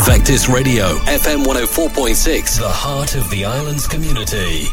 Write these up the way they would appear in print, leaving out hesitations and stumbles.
Vectis Radio, FM 104.6, the heart of the island's community.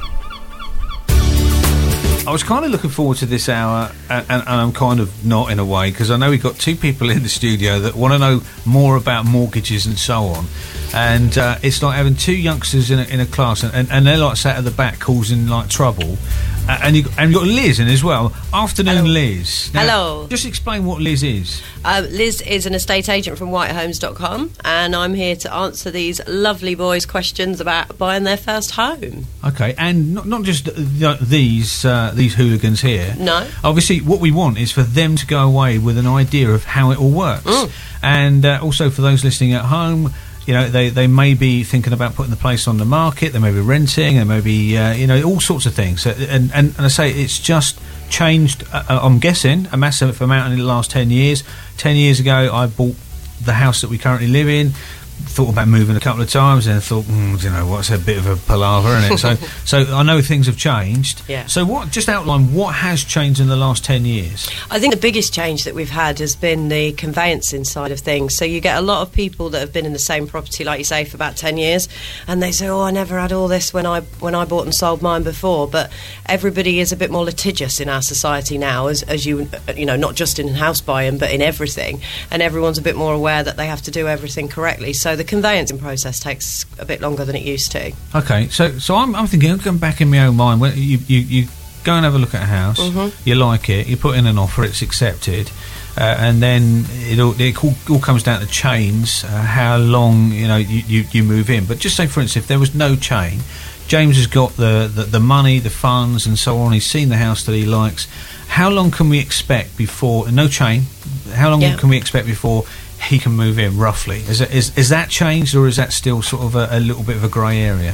I was kind of looking forward to this hour, and I'm kind of not in a way, because I know we've got two people in the studio that want to know more about mortgages and so on. And it's like having two youngsters in a class, and they're like sat at the back causing like trouble. And you've got Liz in as well. Afternoon, hello. Liz. Now, hello. Just explain what Liz is. Liz is an estate agent from whitehomes.com, and I'm here to answer these lovely boys' questions about buying their first home. Okay, and not just these hooligans here. No. Obviously, what we want is for them to go away with an idea of how it all works. And also for those listening at home, you know, they may be thinking about putting the place on the market, they may be renting, they may be, all sorts of things. And I say it's just changed, I'm guessing, a massive amount in the last 10 years. 10 years ago, I bought the house that we currently live in, thought about moving a couple of times, and thought, what's a bit of a palaver, isn't it? So I know things have changed. Yeah. So just outline what has changed in the last 10 years. I think the biggest change that we've had has been the conveyancing side of things. So you get a lot of people that have been in the same property, like you say, for about 10 years, and they say, I never had all this when I bought and sold mine before. But everybody is a bit more litigious in our society now, as you not just in house buying, but in everything. And everyone's a bit more aware that they have to do everything correctly. So the conveyancing process takes a bit longer than it used to. Okay, so I'm thinking, I'm going back in my own mind. When you go and have a look at a house, you like it, you put in an offer, it's accepted, and then it all comes down to chains, how long you move in. But just say, for instance, if there was no chain, James has got the money, the funds, and so on. He's seen the house that he likes. How long can we expect before no chain? How long can we expect before he can move in, roughly? Is that changed, or is that still sort of a little bit of a grey area?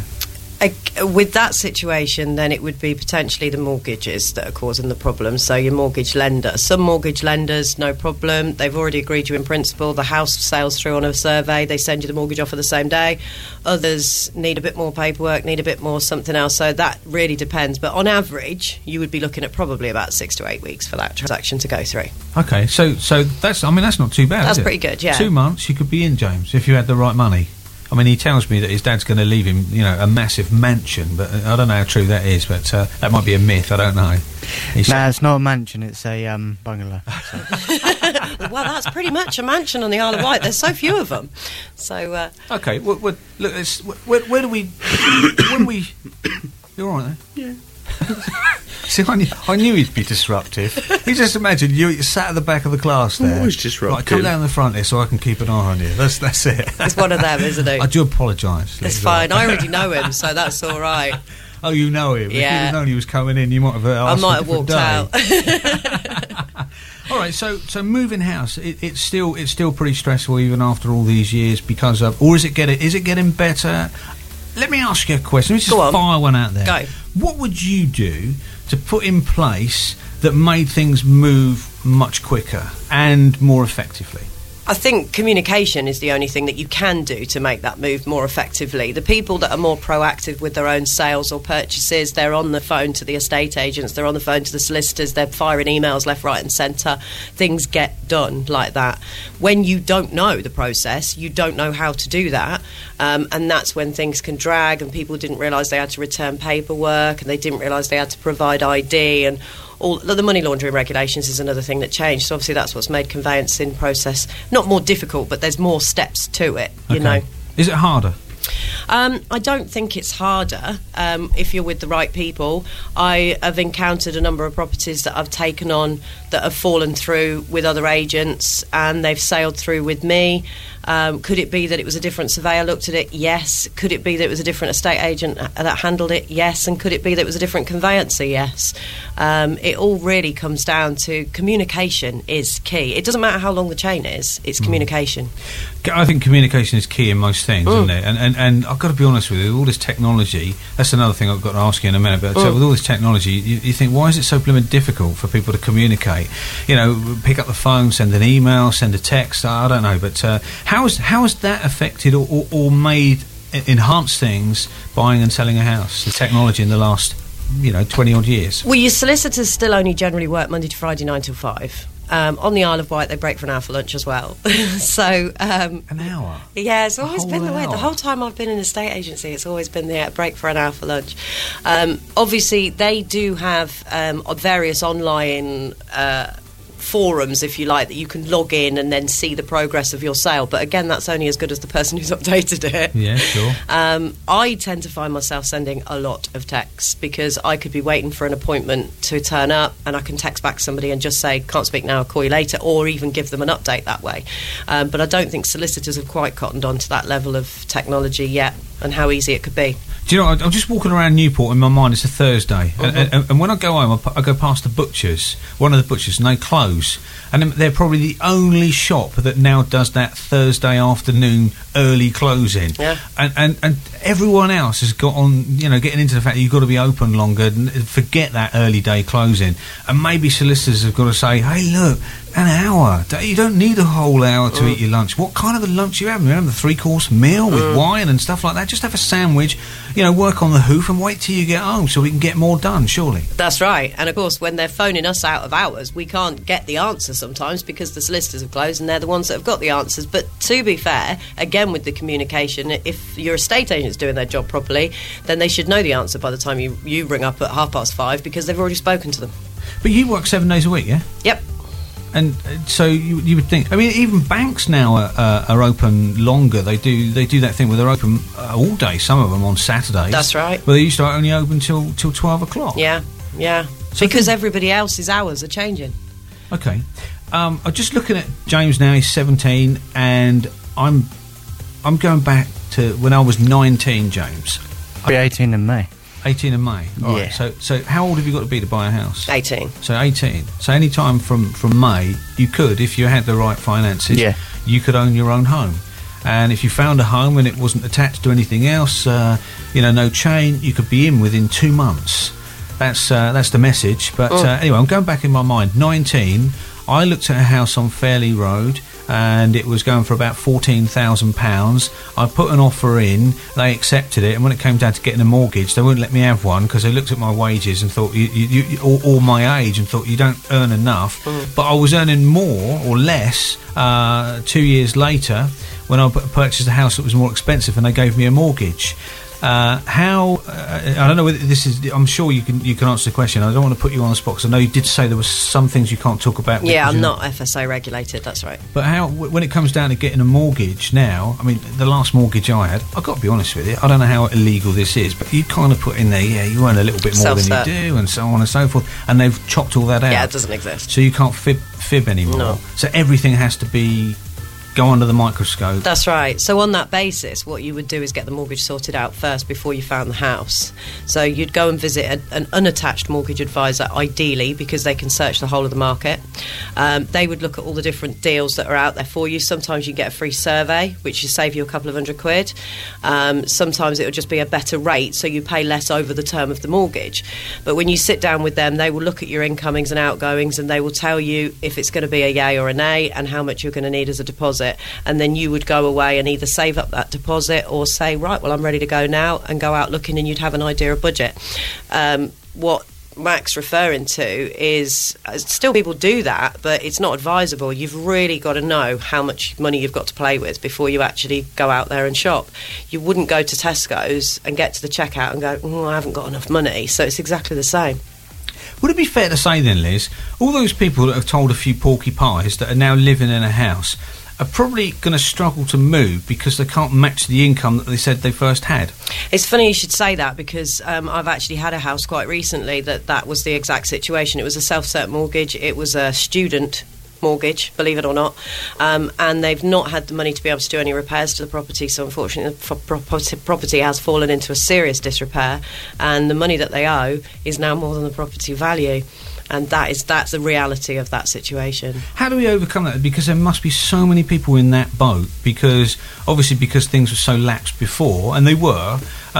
With that situation, then it would be potentially the mortgages that are causing the problem. So your mortgage lender. Some mortgage lenders, no problem. They've already agreed you in principle. The house sails through on a survey. They send you the mortgage offer the same day. Others need a bit more paperwork, need a bit more something else. So that really depends. But on average, you would be looking at probably about 6 to 8 weeks for that transaction to go through. Okay, so that's not too bad. That's pretty good, yeah. 2 months, you could be in, James, if you had the right money. I mean, he tells me that his dad's going to leave him, a massive mansion, but I don't know how true that is, but that might be a myth, I don't know. No, it's not a mansion, it's a bungalow. So. Well, that's pretty much a mansion on the Isle of Wight. There's so few of them. So, okay, look, where do we... when we... You're all right there? Yeah. See, I knew he'd be disruptive. You just imagine you sat at the back of the class there. Always disruptive. Right, come down the front here so I can keep an eye on you. That's it. It's one of them, isn't it? I do apologise. It's fine. I already know him, so that's all right. Oh, you know him? Yeah. If you'd have known he was coming in, you might have asked. I might have walked out. All right, so moving house, it's still pretty stressful even after all these years because of, or is it getting better? Let me ask you a question. Let's just fire one out there. Go. What would you do to put in place that made things move much quicker and more effectively? I think communication is the only thing that you can do to make that move more effectively. The people that are more proactive with their own sales or purchases, they're on the phone to the estate agents, they're on the phone to the solicitors, they're firing emails left, right and centre. Things get done like that. When you don't know the process, you don't know how to do that, and that's when things can drag, and people didn't realise they had to return paperwork, and they didn't realise they had to provide ID, and all the money laundering regulations is another thing that changed. So obviously that's what's made conveyancing process not more difficult, but there's more steps to it, you know. Is it harder? I don't think it's harder if you're with the right people. I have encountered a number of properties that I've taken on that have fallen through with other agents, and they've sailed through with me. Could it be that it was a different surveyor looked at it? Yes. Could it be that it was a different estate agent that handled it? Yes. And could it be that it was a different conveyancer? Yes. It all really comes down to communication is key. It doesn't matter how long the chain is, it's communication. I think communication is key in most things, isn't it? And I've got to be honest with you, all this technology, that's another thing I've got to ask you in a minute, but so with all this technology, you think, why is it so blooming difficult for people to communicate? Pick up the phone, send an email, send a text, I don't know, but how has that affected or made enhanced things, buying and selling a house, the technology in the last 20 odd years? Well, your solicitors still only generally work Monday to Friday 9 till 5. On the Isle of Wight, they break for an hour for lunch as well. So an hour? Yeah, it's always A been the whole way. hour? The whole time I've been in a estate agency, it's always been the break for an hour for lunch. Obviously, they do have various online forums, if you like, that you can log in and then see the progress of your sale. But again, that's only as good as the person who's updated it. Yeah, sure. I tend to find myself sending a lot of texts because I could be waiting for an appointment to turn up and I can text back somebody and just say, can't speak now, I'll call you later, or even give them an update that way. But I don't think solicitors have quite cottoned on to that level of technology yet and how easy it could be. Do you know, I'm just walking around Newport in my mind, it's a Thursday, and when I go home, I go past the butchers, one of the butchers, and they close. And they're probably the only shop that now does that Thursday afternoon early closing. Yeah. And everyone else has got on, getting into the fact that you've got to be open longer, and forget that early day closing. And maybe solicitors have got to say, hey, look, an hour. You don't need a whole hour to eat your lunch. What kind of a lunch you having? You having a 3-course meal with wine and stuff like that? Just have a sandwich, work on the hoof and wait till you get home so we can get more done, surely. That's right. And of course, when they're phoning us out of hours, we can't get the answer sometimes because the solicitors have closed and they're the ones that have got the answers. But to be fair, again, with the communication, if your estate agent's doing their job properly, then they should know the answer by the time you ring up at 5:30 because they've already spoken to them. But you work 7 days a week, yeah? Yep. And so you would think. I mean, even banks now are open longer. They do that thing where they're open all day. Some of them on Saturdays. That's right. But they used to only open till 12 o'clock. Yeah. So because everybody else's hours are changing. Okay. I'm just looking at James now. He's 17, and I'm going back to when I was 19. James. I'll be 18 in May. 18 in May. All Yeah. right. So how old have you got to be to buy a house? 18. So 18. So any time from May, you could, if you had the right finances, Yeah. you could own your own home. And if you found a home and it wasn't attached to anything else, no chain, you could be in within 2 months. That's the message. But anyway, I'm going back in my mind. 19, I looked at a house on Fairley Road, and it was going for about £14,000. I put an offer in, they accepted it, and when it came down to getting a mortgage, they wouldn't let me have one because they looked at my wages and thought, or my age, and thought you don't earn enough. But I was earning more or less 2 years later when I purchased a house that was more expensive, and they gave me a mortgage. I don't know whether this is. I'm sure you can answer the question. I don't want to put you on the spot because I know you did say there were some things you can't talk about. Yeah, I'm not FSA regulated. That's right. But when it comes down to getting a mortgage now, I mean, the last mortgage I had, I've got to be honest with you, I don't know how illegal this is, but you kind of put in there, you earn a little bit more than you do, and so on and so forth, and they've chopped all that out. Yeah, it doesn't exist. So you can't fib anymore. No. So everything has to go under the microscope. That's right. So on that basis, what you would do is get the mortgage sorted out first before you found the house. So you'd go and visit an unattached mortgage advisor, ideally, because they can search the whole of the market. They would look at all the different deals that are out there for you. Sometimes you get a free survey, which will save you a couple of £100. Sometimes it will just be a better rate, so you pay less over the term of the mortgage. But when you sit down with them, they will look at your incomings and outgoings, and they will tell you if it's going to be a yay or a nay and how much you're going to need as a deposit. And then you would go away and either save up that deposit or say, right, well, I'm ready to go now, and go out looking, and you'd have an idea of budget. What Mac's referring to is still people do that, but it's not advisable. You've really got to know how much money you've got to play with before you actually go out there and shop. You wouldn't go to Tesco's and get to the checkout and go, I haven't got enough money. So it's exactly the same. Would it be fair to say then, Liz, all those people that have told a few porky pies that are now living in a house are probably going to struggle to move because they can't match the income that they said they first had? It's funny you should say that because I've actually had a house quite recently that was the exact situation. It was a self-cert mortgage. It was a student mortgage, believe it or not, and they've not had the money to be able to do any repairs to the property, so unfortunately the property has fallen into a serious disrepair, and the money that they owe is now more than the property value. And that's the reality of that situation. How do we overcome that? Because there must be so many people in that boat, because things were so lapsed before, and they were,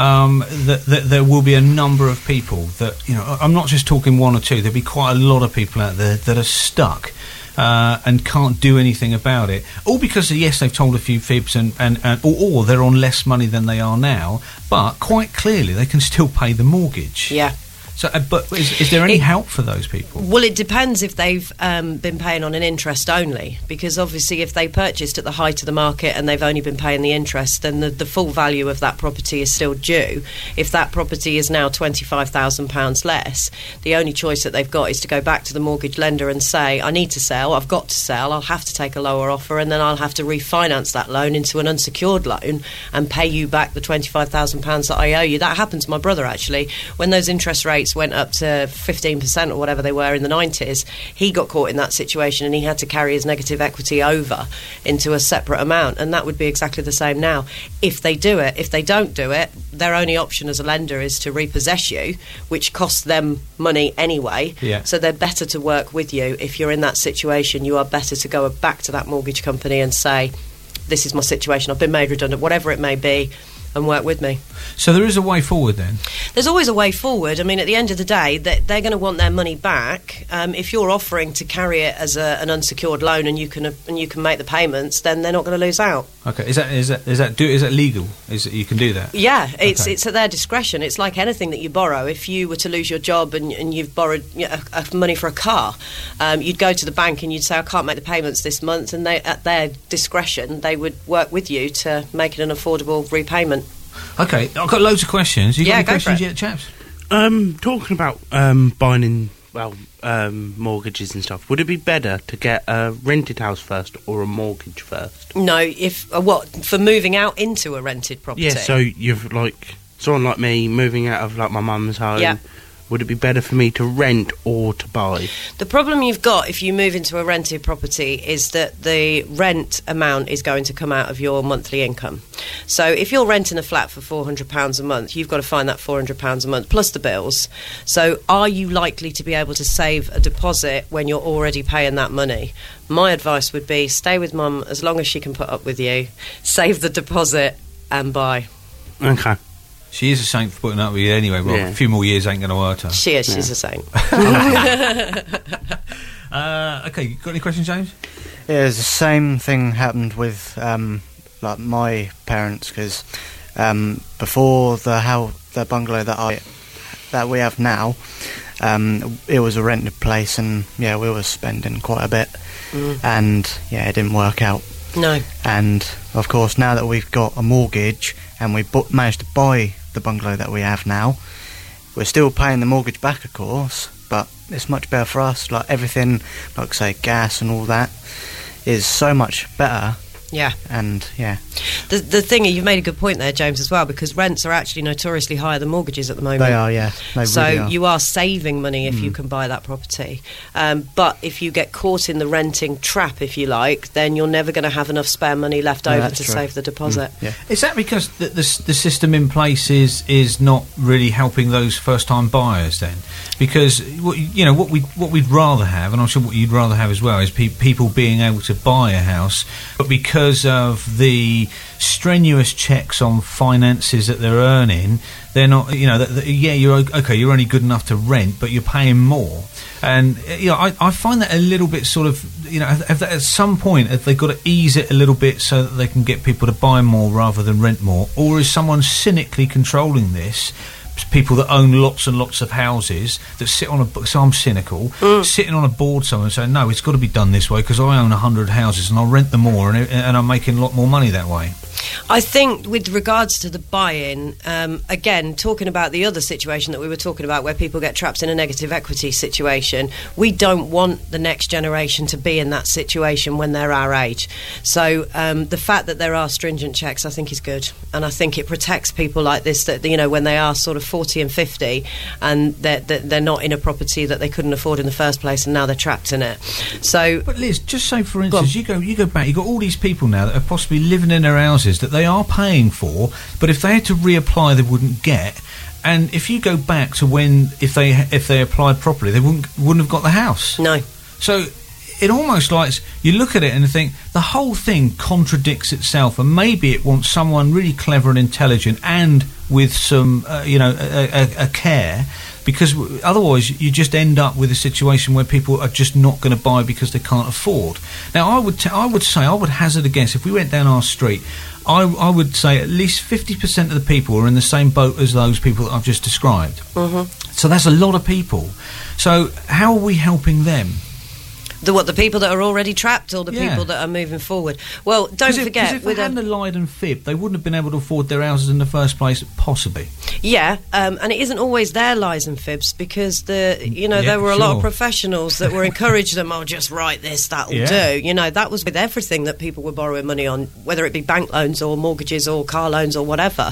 that there will be a number of people that, I'm not just talking one or two, there'll be quite a lot of people out there that are stuck and can't do anything about it. All because, yes, they've told a few fibs or they're on less money than they are now, but quite clearly they can still pay the mortgage. Yeah. So, but is there any help for those people? Well, it depends if they've been paying on an interest only, because obviously if they purchased at the height of the market and they've only been paying the interest, then the full value of that property is still due. If that property is now £25,000 less, the only choice that they've got is to go back to the mortgage lender and say, I need to sell, I've got to sell, I'll have to take a lower offer, and then I'll have to refinance that loan into an unsecured loan and pay you back the £25,000 that I owe you. That happened to my brother, actually. When those interest rates went up to 15% or whatever they were in the 90s, he got caught in that situation and he had to carry his negative equity over into a separate amount, and that would be exactly the same now. If they do it, if they don't do it, their only option as a lender is to repossess you, which costs them money anyway. Yeah. So they're better to work with you. If you're in that situation, you are better to go back to that mortgage company and say, this is my situation, I've been made redundant, whatever it may be, and work with me. So there is a way forward then? There's always a way forward. I mean, at the end of the day, they're going to want their money back. If you're offering to carry it as an unsecured loan and you can make the payments, then they're not going to lose out. Okay, is that legal? You can do that? Yeah, it's at their discretion. It's like anything that you borrow. If you were to lose your job and you've borrowed money for a car, you'd go to the bank and you'd say, I can't make the payments this month, and at their discretion, they would work with you to make it an affordable repayment. Okay, I've got loads of questions. You got any questions for it. yet, chaps? Talking about buying mortgages and stuff, would it be better to get a rented house first or a mortgage first? No, for moving out into a rented property? Yeah, so you've someone like me moving out of my mum's home. Yeah. Would it be better for me to rent or to buy? The problem you've got if you move into a rented property is that the rent amount is going to come out of your monthly income. So if you're renting a flat for £400 a month, you've got to find that £400 a month plus the bills. So are you likely to be able to save a deposit when you're already paying that money? My advice would be stay with mum as long as she can put up with you, save the deposit and buy. Okay. She is a saint for putting up with you anyway. Well, Yeah. a few more years ain't going to hurt her. She is, she's a saint. Okay, you got any questions, James? Yeah, the same thing happened with my parents, because before the bungalow that we have now, it was a rented place, and we were spending quite a bit, and it didn't work out. No. And of course, now that we've got a mortgage and we managed to buy the bungalow that we have now, we're still paying the mortgage back, of course, but it's much better for us. Like everything, like say gas and all that, is so much better. Yeah. And The thing, you've made a good point there, James, as well, because rents are actually notoriously higher than mortgages at the moment. they are, yeah. They So really are. you are saving money if you can buy that property. But if you get caught in the renting trap, if you like, then you're never going to have enough spare money left over that's to true. save the deposit. Yeah. Is that because the system in place is not really helping those first-time buyers then? Because what we'd rather have, and I'm sure what you'd rather have as well, is people being able to buy a house, but because of the strenuous checks on finances that they're earning, they're not. You're okay. You're only good enough to rent, but you're paying more. And I find that a little bit sort of, at some point, have they got to ease it a little bit so that they can get people to buy more rather than rent more, or is someone cynically controlling this? People that own lots and lots of houses that sit on so I'm cynical, sitting on a board somewhere and saying, no, it's got to be done this way because I own 100 houses and I'll rent them more and I'm making a lot more money that way. I think with regards to the buy-in, again, talking about the other situation that we were talking about where people get trapped in a negative equity situation, we don't want the next generation to be in that situation when they're our age. So the fact that there are stringent checks, I think, is good. And I think it protects people like this that, when they are sort of 40 and 50 and they're not in a property that they couldn't afford in the first place and now they're trapped in it. So, but Liz, just say for instance, you go back, you've got all these people now that are possibly living in their houses that they are paying for, but if they had to reapply they wouldn't get. And if you go back to when if they applied properly they wouldn't have got the house. No. So it almost like you look at it and think the whole thing contradicts itself, and maybe it wants someone really clever and intelligent and with some a care, because otherwise you just end up with a situation where people are just not going to buy because they can't afford. Now I would hazard a guess, if we went down our street, I would say at least 50% of the people are in the same boat as those people that I've just described. So that's a lot of people. So how are we helping them? The people that are already trapped, or the Yeah. people that are moving forward? Well, don't forget, if they hadn't lied and fibbed, they wouldn't have been able to afford their houses in the first place, possibly. yeah, and it isn't always their lies and fibs, because there were a lot of sure. professionals that were encouraged them. Oh, just write this, that'll Yeah. do. That was with everything that people were borrowing money on, whether it be bank loans or mortgages or car loans or whatever.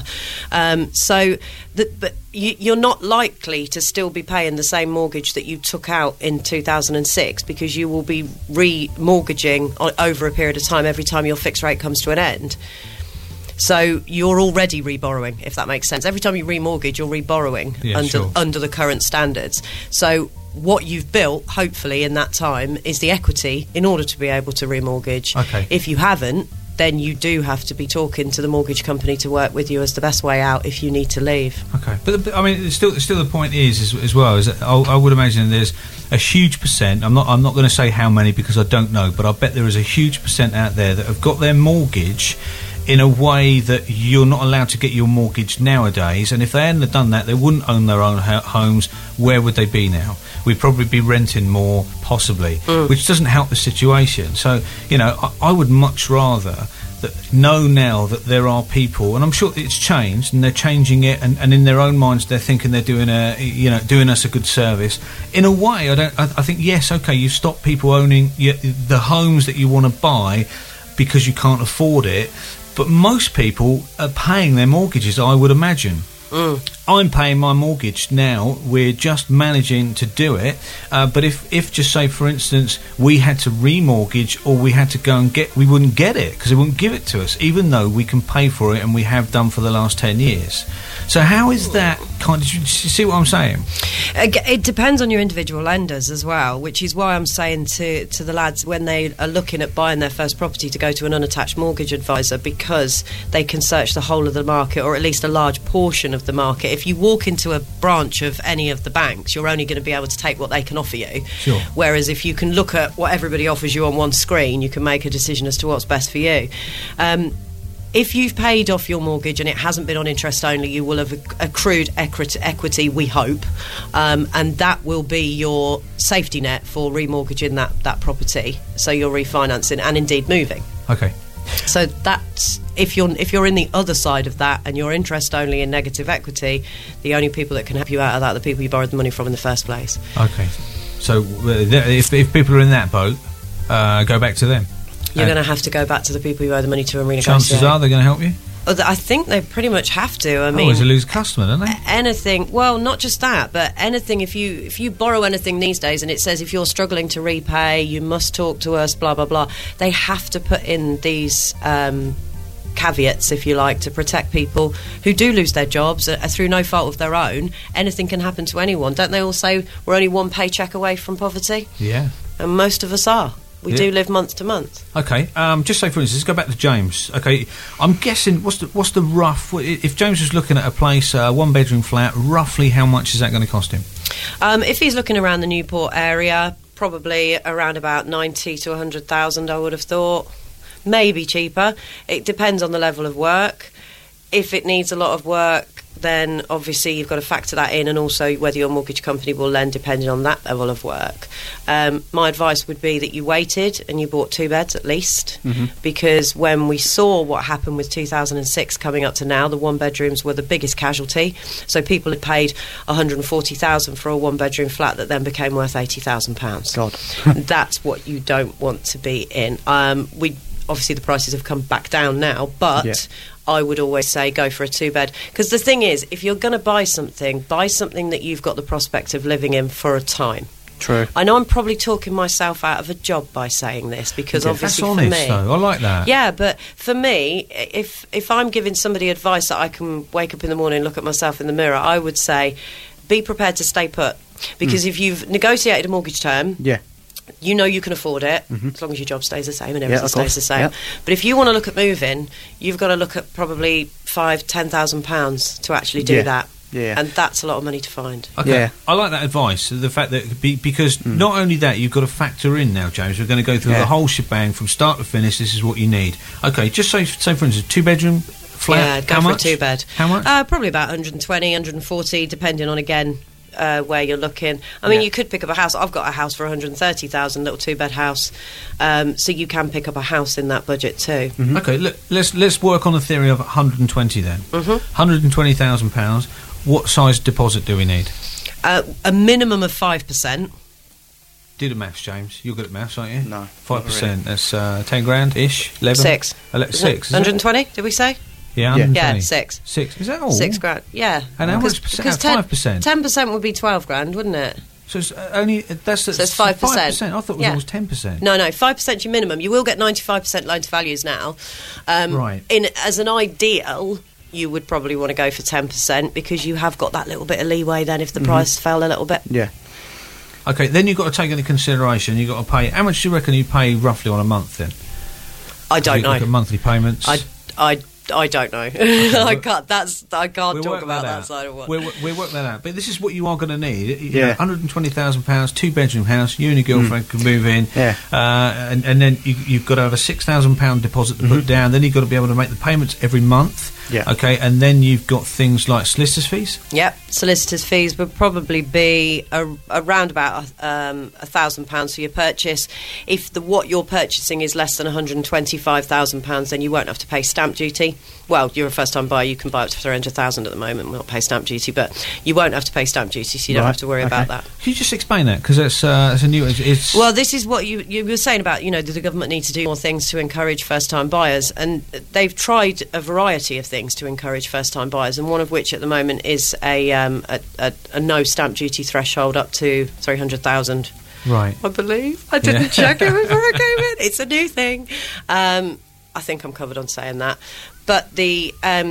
But you're not likely to still be paying the same mortgage that you took out in 2006, because you will be remortgaging over a period of time every time your fixed rate comes to an end. So you're already reborrowing, if that makes sense. Every time you remortgage, you're reborrowing under the current standards. So what you've built, hopefully, in that time is the equity in order to be able to remortgage. Okay. If you haven't, then you do have to be talking to the mortgage company to work with you as the best way out if you need to leave. Okay, but I mean, still the point is as well is that I would imagine there's a huge percent. I'm not going to say how many because I don't know, but I bet there is a huge percent out there that have got their mortgage in a way that you're not allowed to get your mortgage nowadays. And if they hadn't have done that, they wouldn't own their own homes. Where would they be now? We'd probably be renting more, possibly, which doesn't help the situation. So, I would much rather know now that there are people, and I'm sure it's changed, and they're changing it, and in their own minds they're thinking they're doing us a good service. In a way, I think yes, okay, you stop people owning the homes that you want to buy because you can't afford it, but most people are paying their mortgages, I would imagine. I'm paying my mortgage now. We're just managing to do it. But if just say, for instance, we had to remortgage, or we had to go and we wouldn't get it because they wouldn't give it to us, even though we can pay for it and we have done for the last 10 years. So how is that do you see what I'm saying? It depends on your individual lenders as well, which is why I'm saying to the lads when they are looking at buying their first property to go to an unattached mortgage advisor, because they can search the whole of the market, or at least a large portion of the market. If you walk into a branch of any of the banks, you're only going to be able to take what they can offer you. Sure. Whereas if you can look at what everybody offers you on one screen, you can make a decision as to what's best for you. If you've paid off your mortgage and it hasn't been on interest only, you will have accrued equity, we hope, and that will be your safety net for remortgaging that property. So you're refinancing and indeed moving. Okay. So that's if you're in the other side of that and you're interest only in negative equity, the only people that can help you out of that are the people you borrowed the money from in the first place. Okay. So if people are in that boat, go back to them. You're going to have to go back to the people you owe the money to and renegotiate. Chances are they're going to help you? I think they pretty much have to. I mean, always lose a customer, don't they? Anything. Well, not just that, but anything. If you borrow anything these days, and it says if you're struggling to repay, you must talk to us. Blah blah blah. They have to put in these caveats, if you like, to protect people who do lose their jobs through no fault of their own. Anything can happen to anyone. Don't they all say we're only one paycheck away from poverty? Yeah. And most of us are. We do live month to month. Okay, just say for instance, let's go back to James. Okay, I'm guessing what's the rough? If James was looking at a place, one bedroom flat, roughly how much is that going to cost him? If he's looking around the Newport area, probably around about 90 to 100,000. I would have thought, maybe cheaper. It depends on the level of work. If it needs a lot of work, then obviously you've got to factor that in, and also whether your mortgage company will lend depending on that level of work. My advice would be that you waited and you bought 2 beds at least, because when we saw what happened with 2006 coming up to now, the 1 bedrooms were the biggest casualty. So people had paid $140,000 for a 1 bedroom flat that then became worth £80,000. God. That's what you don't want to be in. Obviously the prices have come back down now, but I would always say go for a 2-bed, because the thing is, if you're going to buy something that you've got the prospect of living in for a time. True. I know I'm probably talking myself out of a job by saying this, because obviously that's honest, for me, though. I like that. Yeah, but for me, if I'm giving somebody advice that I can wake up in the morning and look at myself in the mirror, I would say be prepared to stay put, because if you've negotiated a mortgage term, you know you can afford it, as long as your job stays the same and everything stays the same. Yep. But if you want to look at moving, you've got to look at probably £5,000-10,000 to actually do that. Yeah. And that's a lot of money to find. Okay. Yeah. I like that advice. The fact that because not only that, you've got to factor in now, James. We're going to go through the whole shebang from start to finish. This is what you need. Okay, just say for instance, 2-bedroom flat. Yeah, go for a 2-bed. How much? Probably about 120, 140, depending on again where you're looking. I mean, Yeah. you could pick up a house. I've got a house for 130,000, little 2-bed house. So you can pick up a house in that budget too. Okay, let's work on the theory of 120 then. £120,000. What size deposit do we need? A minimum of 5%. Do the maths, James. You're good at maths, aren't you? No, 5%. That's 10 grand ish. 11. 6. 6. 120? Did we say? Yeah, 120. Yeah, 6. 6. Is that all? 6 grand. Yeah. And how much percent? 5%. 10% would be 12 grand, wouldn't it? So it's only that's it's 5%. 5%. I thought it was Yeah. almost 10%. No, 5% your minimum. You will get 95% loan to values now. Right. As an ideal, you would probably want to go for 10% because you have got that little bit of leeway then if the price fell a little bit. Yeah. Okay, then you've got to take into consideration. You've got to pay. How much do you reckon you pay roughly on a month then? I don't know. Look at monthly payments. I don't know. I can't talk about that side of what. We'll work that out. But this is what you are going to need. Yeah. £120,000, 2-bedroom house. You and your girlfriend can move in. Yeah. And then you've got to have a £6,000 deposit to put down. Then you've got to be able to make the payments every month. Yeah. Okay. And then you've got things like solicitors' fees. Yep, solicitors' fees would probably be around about £1,000 for your purchase. If what you're purchasing is less than £125,000, then you won't have to pay stamp duty. Well, you're a first-time buyer; you can buy up to 300,000 at the moment, and not pay stamp duty, but you won't have to pay stamp duty, so you don't have to worry about that. Can you just explain that? Because it's a new. It's Well, this is what you were saying about, does the government need to do more things to encourage first-time buyers? And they've tried a variety of things to encourage first-time buyers, and one of which at the moment is a no stamp duty threshold up to 300,000. right. I believe. I didn't check it before I came in. It's a new thing. I think I'm covered on saying that. But the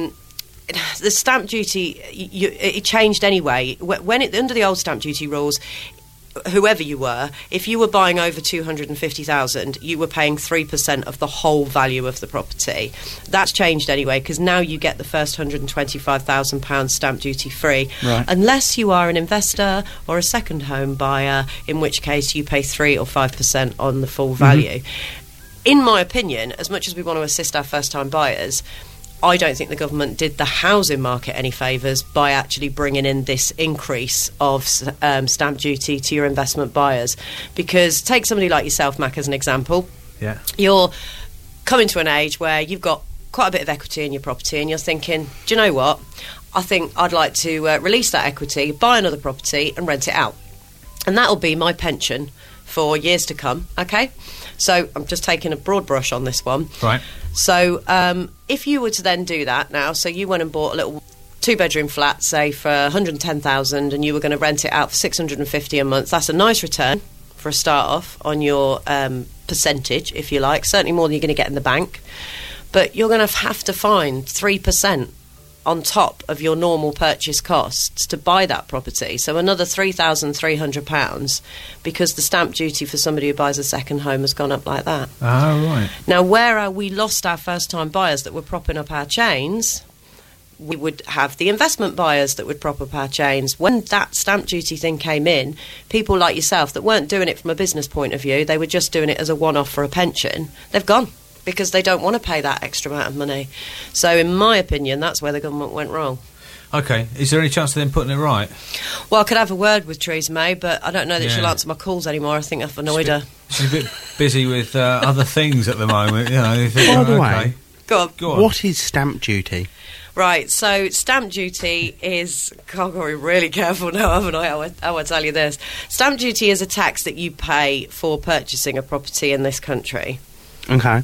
stamp duty, it changed anyway. When under the old stamp duty rules, whoever you were, if you were buying over 250,000, you were paying 3% of the whole value of the property. That's changed anyway, because now you get the first £125,000 stamp duty free, Right. unless you are an investor or a second home buyer, in which case you pay 3 or 5% on the full value. In my opinion, as much as we want to assist our first-time buyers, I don't think the government did the housing market any favours by actually bringing in this increase of stamp duty to your investment buyers. Because take somebody like yourself, Mac, as an example. Yeah. You're coming to an age where you've got quite a bit of equity in your property and you're thinking, do you know what? I think I'd like to release that equity, buy another property and rent it out. And that'll be my pension for years to come, okay? So I'm just taking a broad brush on this one. Right. So if you were to then do that now, so you went and bought a little 2-bedroom flat, say, for 110,000 and you were going to rent it out for 650 a month, that's a nice return for a start off on your percentage, if you like, certainly more than you're going to get in the bank. But you're going to have to find 3% on top of your normal purchase costs to buy that property. So another £3,300 because the stamp duty for somebody who buys a second home has gone up like that. Oh, right. Now, where we lost our first-time buyers that were propping up our chains, we would have the investment buyers that would prop up our chains. When that stamp duty thing came in, people like yourself that weren't doing it from a business point of view, they were just doing it as a one-off for a pension, they've gone because they don't want to pay that extra amount of money. So in my opinion, that's where the government went wrong. Okay. Is there any chance of them putting it right? Well, I could have a word with Theresa May, but I don't know that Yeah. she'll answer my calls anymore. I think I've annoyed her. She's a bit busy with other things at the moment. You think, By the right, way, okay. Go on. Go on. what is stamp duty? Right, so stamp duty is... God, I've got to be really careful now, haven't I? How I tell you this. Stamp duty is a tax that you pay for purchasing a property in this country. Okay.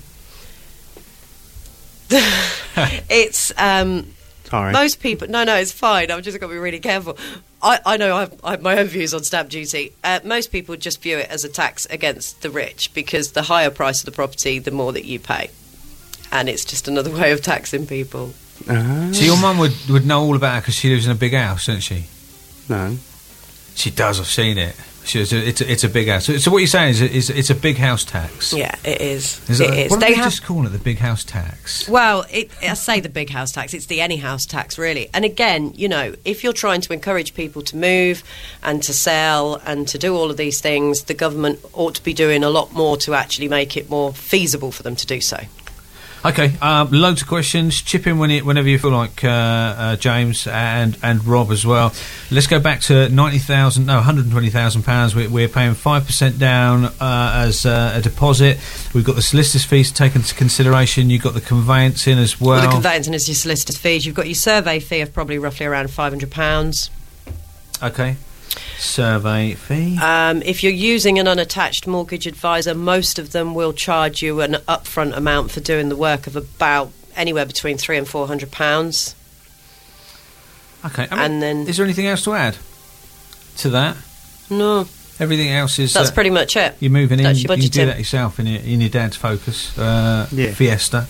It's... Sorry. Most people... No, it's fine. I've just got to be really careful. I know I have my own views on stamp duty. Most people just view it as a tax against the rich because the higher price of the property, the more that you pay. And it's just another way of taxing people. So your mum would know all about it because she lives in a big house, doesn't she? No. She does. I've seen it. It's a big house. So what you're saying is it's a big house tax. Yeah, it is. Is It it? is. What do They they have... just call it? The big house tax. Well, I say the big house tax. It's the any house tax, really. And again, if you're trying to encourage people to move and to sell and to do all of these things, the government ought to be doing a lot more to actually make it more feasible for them to do so. Okay, loads of questions. Chip in whenever you feel like, James and Rob as well. Let's go back to £120,000. We're paying 5% down as a deposit. We've got the solicitor's fees taken into consideration. You've got the conveyancing as well. Well, the conveyancing is your solicitor's fees. You've got your survey fee of probably roughly around £500. Okay. Survey fee. If you're using an unattached mortgage advisor, most of them will charge you an upfront amount for doing the work of about anywhere between £300 and £400. Okay, and then is there anything else to add to that? No. Everything else is. That's pretty much it. You're moving in. You budgeting. can do that yourself in your dad's Focus Fiesta.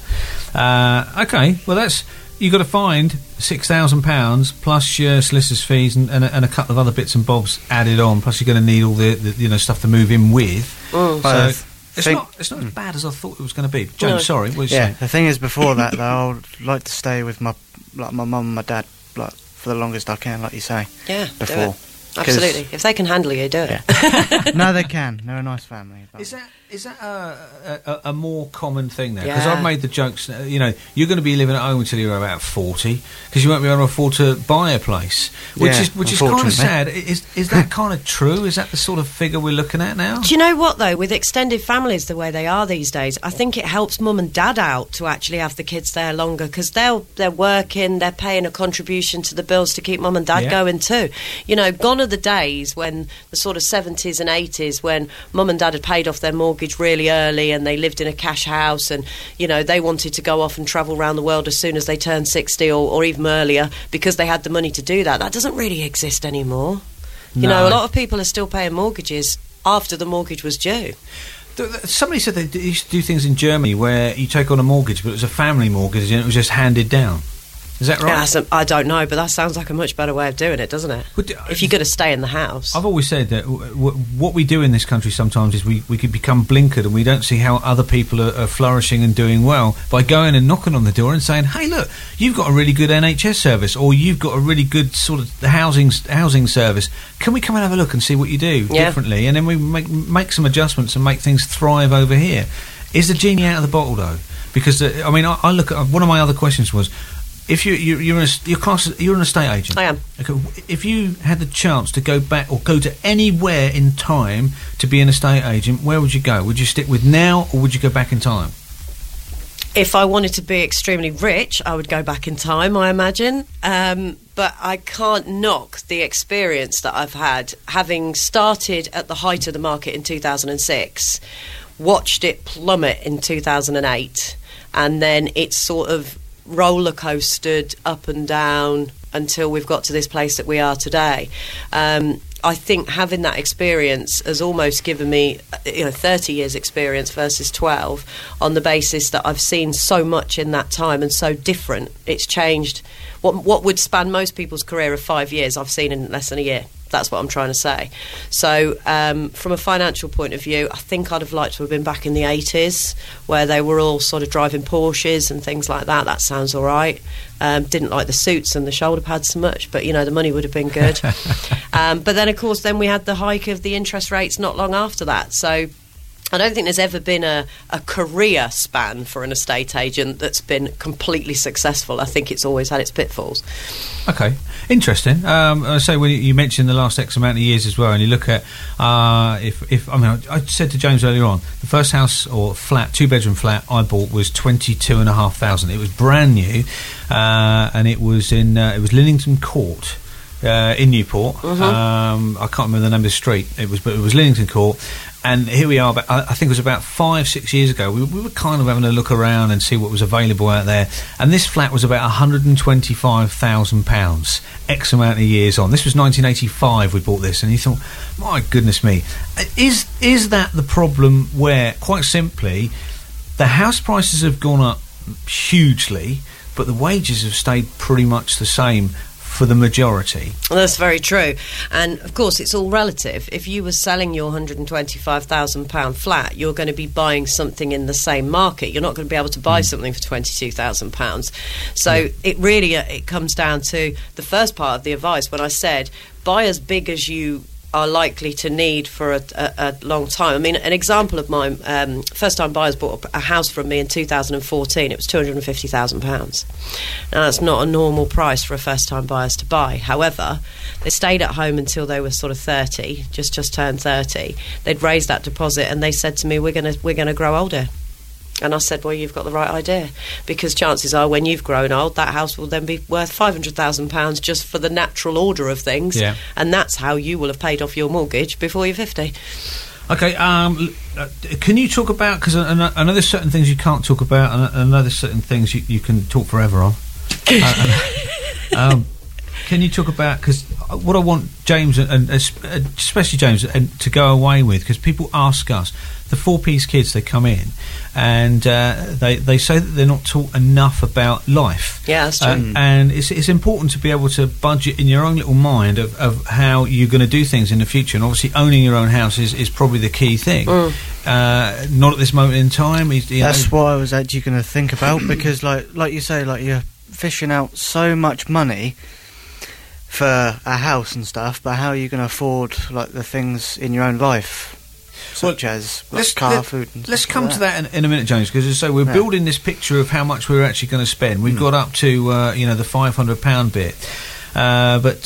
Okay, well that's. You've got to find £6,000 plus your solicitor's fees and a couple of other bits and bobs added on. Plus, you're going to need all the stuff to move in with. So it's not as bad as I thought it was going to be. James, No. sorry, what was you saying? The thing is, before that, though, I'd like to stay with my mum and my dad for the longest I can, like you say. Yeah, before. do it. Absolutely. If they can handle you, do it. No, they can. They're a nice family. But Is that a more common thing now? Because Yeah. I've made the jokes. You're going to be living at home until you're about 40 because you won't be able to afford to buy a place, which is kind of unfortunately. sad. Is that kind of true? Is that the sort of figure we're looking at now? Do you know what, though? With extended families the way they are these days, I think it helps mum and dad out to actually have the kids there longer because they're working, they're paying a contribution to the bills to keep mum and dad going too. Gone are the days when the sort of 70s and 80s when mum and dad had paid off their mortgage really early and they lived in a cash house and, they wanted to go off and travel around the world as soon as they turned 60 or even earlier because they had the money to do that. That doesn't really exist anymore. No. A lot of people are still paying mortgages after the mortgage was due. Somebody said they used to do things in Germany where you take on a mortgage, but it was a family mortgage and it was just handed down. Is that right? Yeah, I don't know, but that sounds like a much better way of doing it, doesn't it? If you're going to stay in the house. I've always said that what we do in this country sometimes is we could become blinkered and we don't see how other people are flourishing and doing well by going and knocking on the door and saying, hey, look, you've got a really good NHS service or you've got a really good sort of housing service. Can we come and have a look and see what you do differently? And then we make some adjustments and make things thrive over here. Is the genie out of the bottle, though? Because, I look at... One of my other questions was... If you're an estate agent, I am. Okay, if you had the chance to go back or go to anywhere in time to be an estate agent, where would you go? Would you stick with now, or would you go back in time? If I wanted to be extremely rich, I would go back in time, I imagine. But I can't knock the experience that I've had, having started at the height of the market in 2006, watched it plummet in 2008, and then it's sort of roller coastered up and down until we've got to this place that we are today. I think having that experience has almost given me 30 years experience versus 12 on the basis that I've seen so much in that time and so different. It's changed what would span most people's career of 5 years, I've seen in less than a year. That's what I'm trying to say. So from a financial point of view, I think I'd have liked to have been back in the 80s where they were all sort of driving Porsches and things like that. That sounds all right. Didn't like the suits and the shoulder pads so much, but, the money would have been good. But then, of course, we had the hike of the interest rates not long after that. So I don't think there's ever been a career span for an estate agent that's been completely successful. I think it's always had its pitfalls. Okay, interesting. So when you mentioned the last X amount of years as well, and you look at I said to James earlier on, the first house or flat, 2-bedroom flat I bought was $22,500. It was brand new, and it was in Lillington Court. In Newport. I can't remember the name of the street. It was Lillington Court. And here we are, I think it was about 5-6 years ago, we were kind of having a look around and see what was available out there, and this flat was about £125,000 X amount of years on. This was 1985 we bought this, and you thought, my goodness me, is that the problem where, quite simply, the house prices have gone up hugely, but the wages have stayed pretty much the same for the majority? Well, that's very true. And, of course, it's all relative. If you were selling your £125,000 flat, you're going to be buying something in the same market. You're not going to be able to buy something for £22,000. So it really it comes down to the first part of the advice when I said, buy as big as you are likely to need for a long time. I mean, an example of mine, first-time buyers bought a house from me in 2014. It was £250,000. Now, that's not a normal price for a first-time buyers to buy. However, they stayed at home until they were sort of 30, just turned 30. They'd raised that deposit, and they said to me, we're gonna grow older. And I said, well, you've got the right idea, because chances are when you've grown old, that house will then be worth £500,000 just for the natural order of things. Yeah. And that's how you will have paid off your mortgage before you're 50. Okay, can you talk about, because I know there's certain things you can't talk about, and I know there's certain things you can talk forever on. Can you talk about, because what I want James, and especially James, to go away with, because people ask us, the 4P's kids, they come in and they say that they're not taught enough about life. Yeah, that's true. And it's important to be able to budget in your own little mind of how you're going to do things in the future. And obviously owning your own house is probably the key thing. Not at this moment in time. That's what I was actually going to think about, because like you say, like, you're fishing out so much money for a house and stuff, but how are you going to afford, like, the things in your own life, such as car, food and let's stuff come like to that in a minute, James, because as I say, we're building this picture of how much we're actually going to spend. We've got up to the £500 bit, but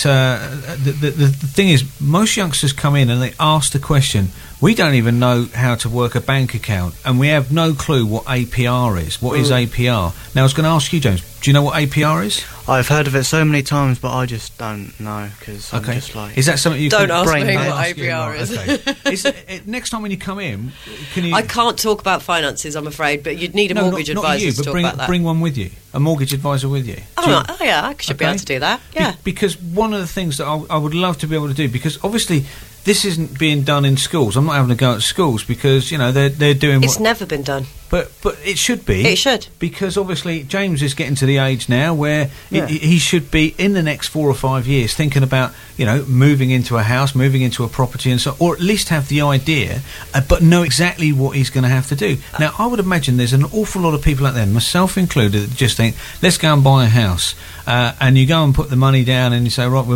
the thing is, most youngsters come in and they ask the question, we don't even know how to work a bank account, and we have no clue what APR is. What is APR? Now, I was going to ask you, James, do you know what APR is? I've heard of it so many times, but I just don't know, because I'm just like... Is that something you don't can ask brain me back? what APR is. Okay. Next time when you come in, can you... I can't talk about finances, I'm afraid, but you'd need a mortgage advisor to talk about that. Bring one with you, a mortgage advisor with you. Oh, yeah, I should be able to do that, yeah. Because one of the things that I would love to be able to do, because obviously this isn't being done in schools. I'm not having to go at schools, because, they're doing... It's never been done. But it should be. It should. Because obviously James is getting to the age now where he should be, in the next 4 or 5 years, thinking about, moving into a house, moving into a property, and so, or at least have the idea, but know exactly what he's going to have to do. Now, I would imagine there's an awful lot of people out there, myself included, that just think, let's go and buy a house. And you go and put the money down and you say, right,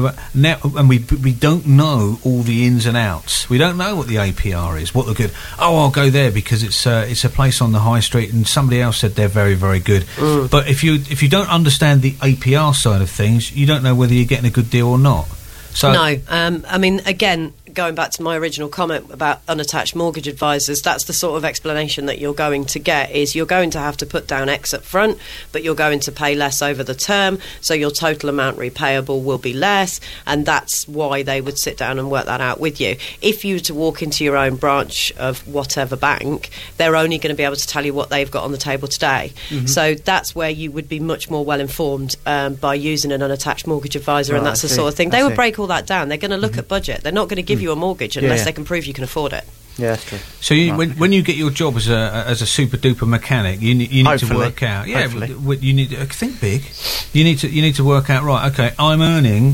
we don't know all the ins and outs. We don't know what the APR is, what the good. Oh, I'll go there because it's a place on the high street, and somebody else said they're very, very good. But if you don't understand the APR side of things, you don't know whether you're getting a good deal or not. So no, I mean, again, going back to my original comment about unattached mortgage advisors, that's the sort of explanation that you're going to get, is you're going to have to put down X up front, but you're going to pay less over the term, so your total amount repayable will be less, and that's why they would sit down and work that out with you. If you were to walk into your own branch of whatever bank, they're only going to be able to tell you what they've got on the table today. So that's where you would be much more well informed by using an unattached mortgage advisor, and that's the sort of thing. They would break all that down. They're going to look at budget. They're not going to give you a mortgage unless they can prove you can afford it. Yeah, that's true. So when you get your job as a super duper mechanic, you need to work out. Yeah, you need to think big. You need to work out, right, okay, I'm earning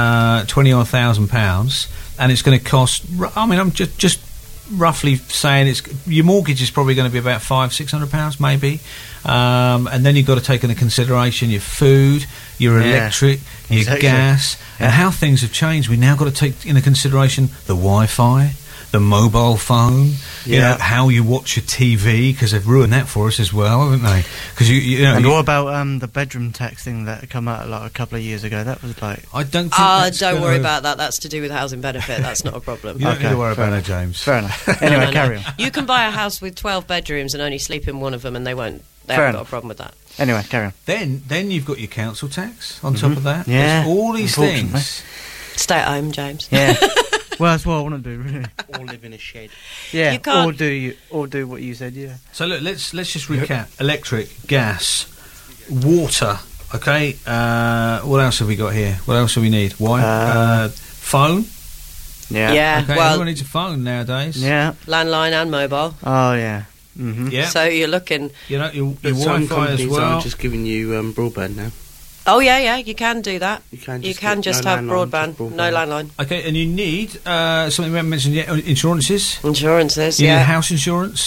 £20,000, and it's going to cost. I mean, I'm just roughly saying your mortgage is probably going to be about £500-600 maybe, and then you've got to take into consideration your food, your electric, your gas, and how things have changed. We now got to take into consideration the Wi-Fi, the mobile phone, you know, how you watch your TV, because they've ruined that for us as well, haven't they? Because and what about the bedroom tax thing that come out like a couple of years ago? That was like, I don't think don't worry about that. That's to do with housing benefit. That's not a problem. You don't need to worry about it, James. Fair enough. Anyway, carry on. You can buy a house with 12 bedrooms and only sleep in one of them, and they haven't got a problem with that. Anyway, carry on. Then you've got your council tax on top of that. Yeah, there's all these things. Stay at home, James. Yeah. Well, that's what I want to do, really. Or live in a shed. Yeah, You can't- or do what you said. Yeah. So look, let's just recap: electric, gas, water. Okay. What else have we got here? What else do we need? Phone. Yeah. Yeah, Okay, well, everyone needs a phone nowadays. Yeah. landline and mobile. Oh yeah. Mm-hmm. Yeah. So you're looking... You know your But some Wi-Fi as companies well. are just giving you broadband now. Oh, yeah, you can do that. You can You just, can get just no have landline, broadband, just no landline. Okay, and you need something we haven't mentioned yet: insurances. Insurances, You need yeah. house insurance.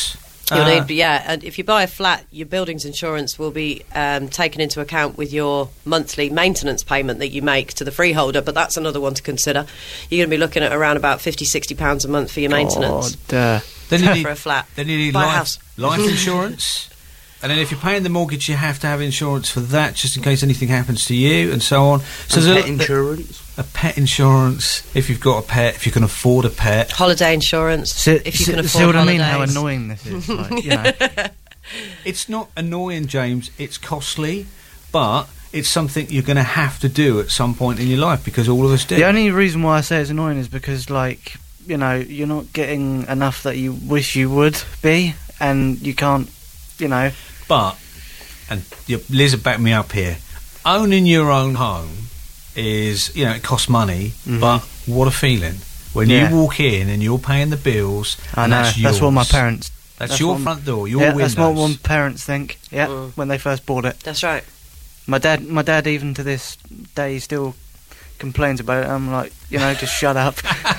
You'll need, and if you buy a flat, your buildings insurance will be taken into account with your monthly maintenance payment that you make to the freeholder, but that's another one to consider. You're going to be looking at around about £50-60 a month for your maintenance God, Then for a flat. Then you need Buy a house. life insurance. And then if you're paying the mortgage, you have to have insurance for that, just in case anything happens to you, and so on. So And there's pet insurance. a pet insurance, if you've got a pet, if you can afford a pet. Holiday insurance, if you can afford see what I mean? holidays. How annoying this is. Like, you know. It's not annoying, James. It's costly, but it's something you're going to have to do at some point in your life, because all of us do. The only reason why I say it's annoying is because, like, you know, you're not getting enough that you wish you would be, and you can't, you know. But, and Liz will back me up here, owning your own home is, you know, it costs money, but what a feeling. When you walk in and you're paying the bills, I and know, that's yours. that's what my parents... That's your front door, your That's windows. what my parents think, when they first bought it. That's right. My dad, even to this day, still complains about it. I'm like, you know, just shut up.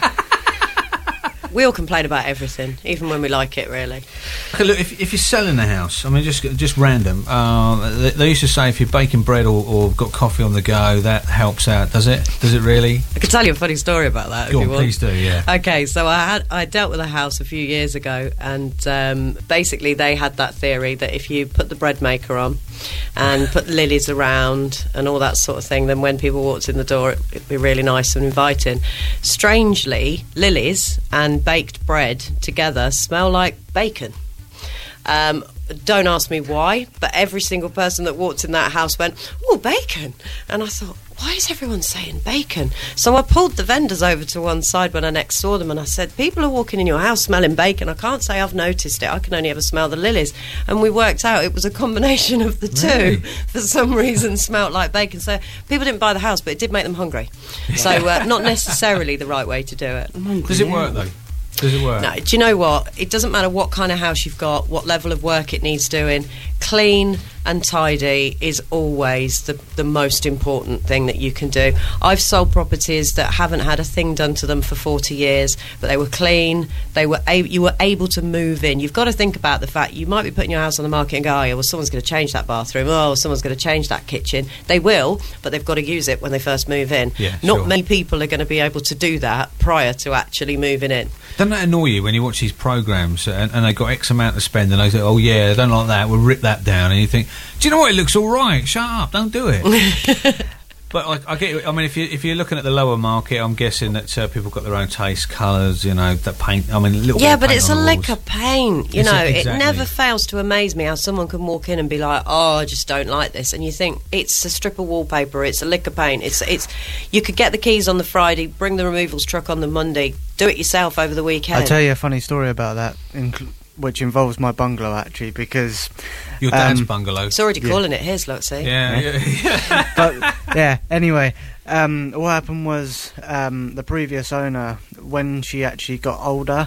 We all complain about everything, even when we like it, really. Okay, look, if you're selling a house, I mean, just random. They used to say if you're baking bread or got coffee on the go, that helps out. Does it? Does it really? I could tell you a funny story about that. Go if on, you want. please do. Yeah. Okay, so I dealt with a house a few years ago, and basically they had that theory that if you put the bread maker on and put the lilies around and all that sort of thing, then when people walked in the door, it'd be really nice and inviting. Strangely, lilies and baked bread together smell like bacon. Don't ask me why, but every single person that walked in that house went, "Oh, bacon!" And I thought, why is everyone saying bacon? So I pulled the vendors over to one side when I next saw them, and I said, people are walking in your house smelling bacon. I can't say I've noticed it. I can only ever smell the lilies. And we worked out it was a combination of the Really? two. For some reason, smelt like bacon. So people didn't buy the house, but it did make them hungry. So not necessarily the right way to do it. Does it work though? Does it work? No, do you know what? It doesn't matter what kind of house you've got, what level of work it needs doing. Clean and tidy is always the most important thing that you can do. I've sold properties that haven't had a thing done to them for 40 years, but they were clean. You were able to move in. You've got to think about the fact you might be putting your house on the market and go, oh, yeah, well, someone's going to change that bathroom. Oh, someone's going to change that kitchen. They will, but they've got to use it when they first move in. Yeah, Not sure. many people are going to be able to do that prior to actually moving in. Doesn't that annoy you when you watch these programmes and they got X amount to spend and they say, oh yeah, I don't like that, we'll rip that down, and you think, do you know what, it looks all right, shut up, don't do it. But I get it. I mean, if you're looking at the lower market, I'm guessing that people got their own taste, colours, you know, that paint. I mean, a little bit Yeah, of but paint it's on a the lick walls. of paint. You Is it? know, it Exactly. never fails to amaze me how someone can walk in and be like, "Oh, I just don't like this," and you think it's a strip of wallpaper, it's a lick of paint. It's. You could get the keys on the Friday, bring the removals truck on the Monday, do it yourself over the weekend. I'll tell you a funny story about that, which involves my bungalow, actually, because... Your dad's bungalow. It's already calling it his, look, see? Yeah. But, yeah, anyway, what happened was the previous owner, when she actually got older,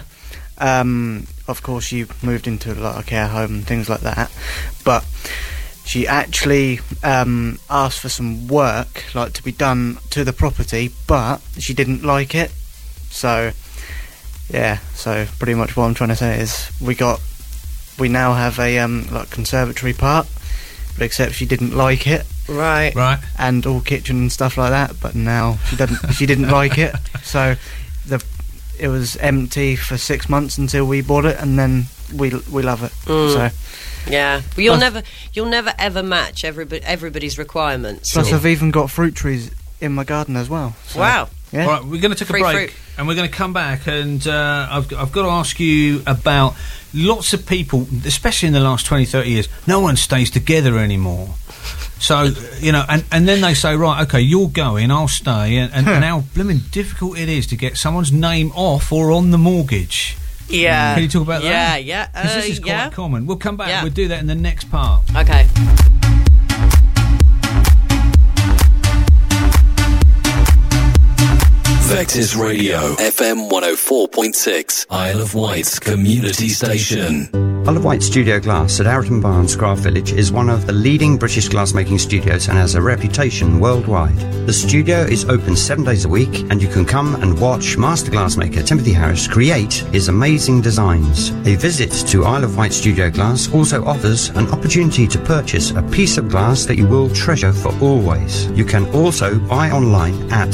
of course she moved into like a care home and things like that, but she actually asked for some work, like, to be done to the property, but she didn't like it. So yeah, so pretty much what I'm trying to say is we now have a like conservatory part, but except she didn't like it, Right. Right. and all kitchen and stuff like that, but now she didn't like it, so it was empty for 6 months until we bought it, and then we love it. So Yeah, but you'll never ever match everybody's requirements. plus I've even got fruit trees in my garden as well. So, Wow. yeah. All right, we're going to take Free a break, fruit. and we're going to come back, and I've got to ask you about lots of people, especially in the last 20, 30 years, no one stays together anymore. So, you know, and then they say, right, okay, you're going, I'll stay, and how blooming difficult it is to get someone's name off or on the mortgage. Yeah. Can you talk about that? Yeah. 'Cause this is quite Yeah. common. We'll come back, Yeah. we'll do that in the next part. Okay. Vectis Radio, FM 104.6, Isle of Wight's community station. Isle of Wight Studio Glass at Arreton Barnes, Craft Village is one of the leading British glassmaking studios and has a reputation worldwide. The studio is open 7 days a week, and you can come and watch master glassmaker Timothy Harris create his amazing designs. A visit to Isle of Wight Studio Glass also offers an opportunity to purchase a piece of glass that you will treasure for always. You can also buy online at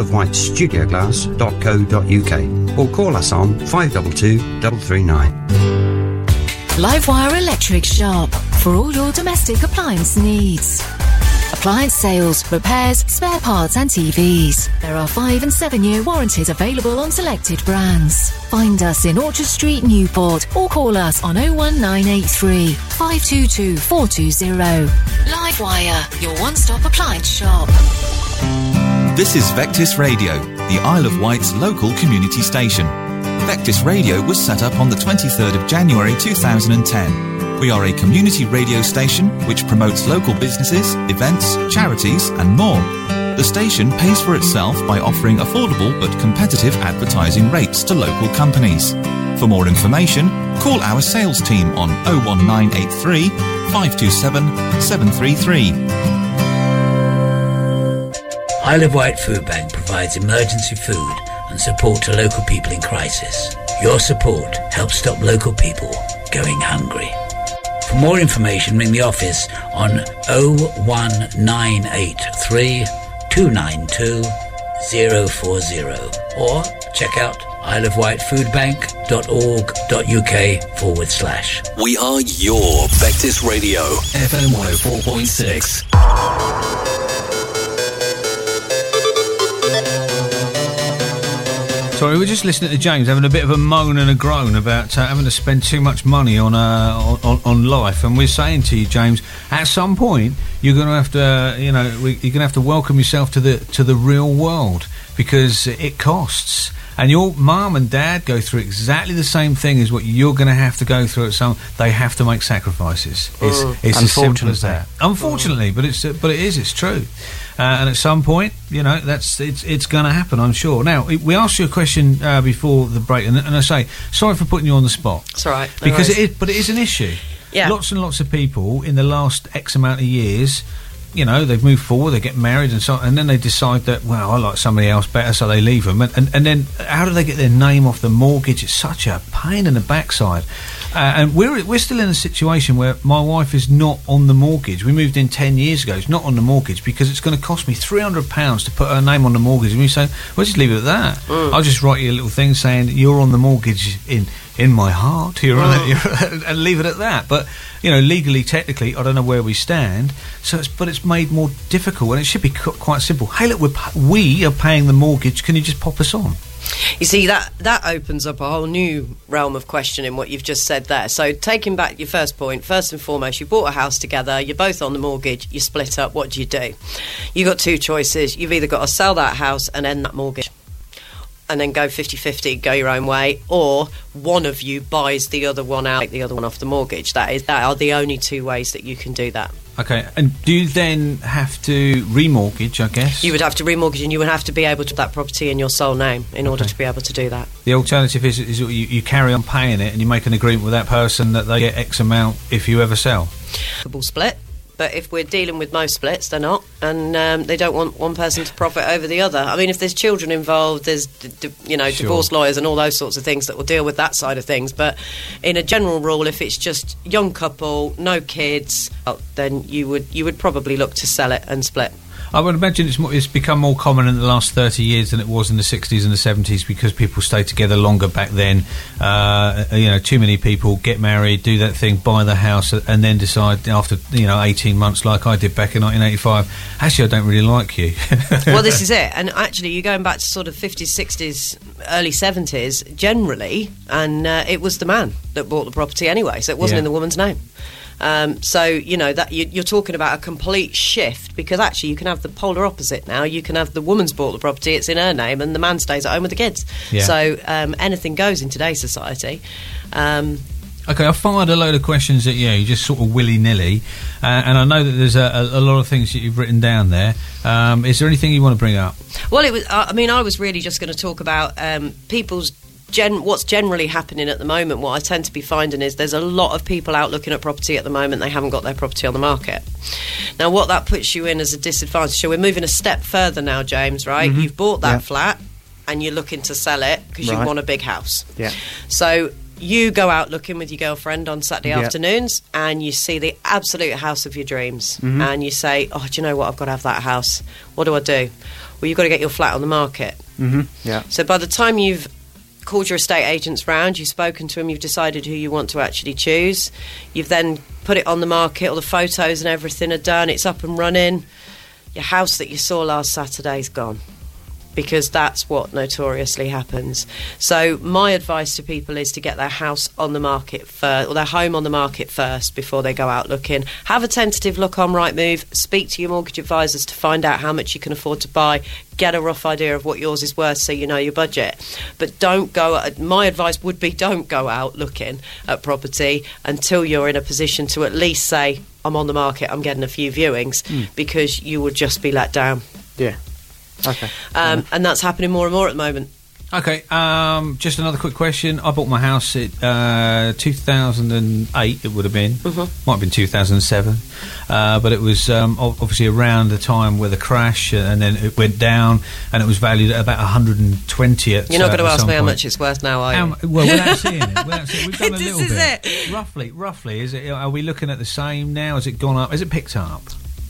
isleofwightstudioglass.co.uk or call us on 522 339. Livewire Electric Shop for all your domestic appliance needs. Appliance sales, repairs, spare parts and TVs. There are 5 and 7 year warranties available on selected brands. Find us in Orchard Street, Newport, or call us on 01983 522 420. Livewire, your one-stop appliance shop. This is Vectis Radio, the Isle of Wight's local community station. Vectis Radio was set up on the 23rd of January 2010. We are a community radio station which promotes local businesses, events, charities and more. The station pays for itself by offering affordable but competitive advertising rates to local companies. For more information, call our sales team on 01983 527 733. Isle of Wight Food Bank provides emergency food and support to local people in crisis. Your support helps stop local people going hungry. For more information, ring the office on 01983 292 040 or check out isleofwightfoodbank.org.uk/. We are your Vectis Radio, FM 104.6. Sorry, we're just listening to James having a bit of a moan and a groan about having to spend too much money on life, and we're saying to you, James, at some point you're going to have to, you're going to have to welcome yourself to the real world, because it costs. And your mum and dad go through exactly the same thing as what you're going to have to go through at some. They have to make sacrifices. It's as simple as that. Unfortunately, but it's true. And at some point, it's going to happen, I'm sure. Now, we asked you a question before the break, and I say sorry for putting you on the spot. It's all right, because it is an issue. Yeah. Lots and lots of people in the last X amount of years, they've moved forward, they get married and so on, and then they decide that, well, I like somebody else better, so they leave them. And then how do they get their name off the mortgage? It's such a pain in the backside. And we're still in a situation where my wife is not on the mortgage. We moved in 10 years ago. It's not on the mortgage because it's going to cost me £300 to put her name on the mortgage. And we say, well, just leave it at that. I'll just write you a little thing saying you're on the mortgage in my heart. You're on it, and leave it at that. But legally, technically, I don't know where we stand. But it's made more difficult, and it should be quite simple. Hey, look, we are paying the mortgage. Can you just pop us on? You see, that opens up a whole new realm of questioning what you've just said there. So taking back your first point, first and foremost, you bought a house together, you're both on the mortgage, you split up, what do? You've got two choices. You've either got to sell that house and end that mortgage and then go 50-50, go your own way, or one of you buys the other one out, take the other one off the mortgage. That are the only two ways that you can do that. Okay, and do you then have to remortgage, I guess? You would have to remortgage, and you would have to be able to put that property in your sole name in order to be able to do that. The alternative is you carry on paying it and you make an agreement with that person that they get X amount if you ever sell. Double split. But if we're dealing with most splits, they're not, and they don't want one person to profit over the other. I mean, if there's children involved, there's divorce lawyers and all those sorts of things that will deal with that side of things. But in a general rule, if it's just young couple, no kids, then you would probably look to sell it and split. I would imagine it's become more common in the last 30 years than it was in the 60s and the 70s because people stayed together longer back then. Too many people get married, do that thing, buy the house, and then decide after 18 months, like I did back in 1985, actually I don't really like you. Well, this is it. And actually, you're going back to sort of 50s, 60s, early 70s generally, and it was the man that bought the property anyway, so it wasn't in the woman's name. That you're talking about a complete shift, because actually you can have the polar opposite now. You can have the woman's bought the property, it's in her name, and the man stays at home with the kids. Yeah. So anything goes in today's society. Okay, I fired a load of questions at you, just sort of willy-nilly, and I know that there's a lot of things that you've written down there. Is there anything you want to bring up? Well, I was really just going to talk about people's what's generally happening at the moment, what I tend to be finding is there's a lot of people out looking at property at the moment. They haven't got their property on the market. Now, what that puts you in as a disadvantage. So we're moving a step further now, James, right? You've bought that flat and you're looking to sell it because you want a big house. Yeah. So you go out looking with your girlfriend on Saturday afternoons and you see the absolute house of your dreams. And you say, oh, do you know what? I've got to have that house. What do I do? Well, you've got to get your flat on the market. Yeah. So by the time you've called your estate agents round, you've spoken to them, you've decided who you want to actually choose, you've then put it on the market, all the photos and everything are done, it's up and running, your house that you saw last Saturday's gone. Because that's what notoriously happens. So my advice to people is to get their house on the market first, or their home on the market first before they go out looking. Have a tentative look on Rightmove, speak to your mortgage advisors to find out how much you can afford to buy, get a rough idea of what yours is worth so you know your budget. But my advice would be don't go out looking at property until you're in a position to at least say, I'm on the market, I'm getting a few viewings, because you would just be let down. Yeah. Okay. And that's happening more and more at the moment. Okay, just another quick question. I bought my house at 2008, it would have been. Might have been 2007. But it was obviously around the time where the crash, and then it went down, and it was valued at about 120 at You're not going to ask me how point. much it's worth now, are you? Well, without seeing it. We've done a This little is bit. it. Roughly, is it? Are we looking at the same now? Has it gone up? Has it picked up?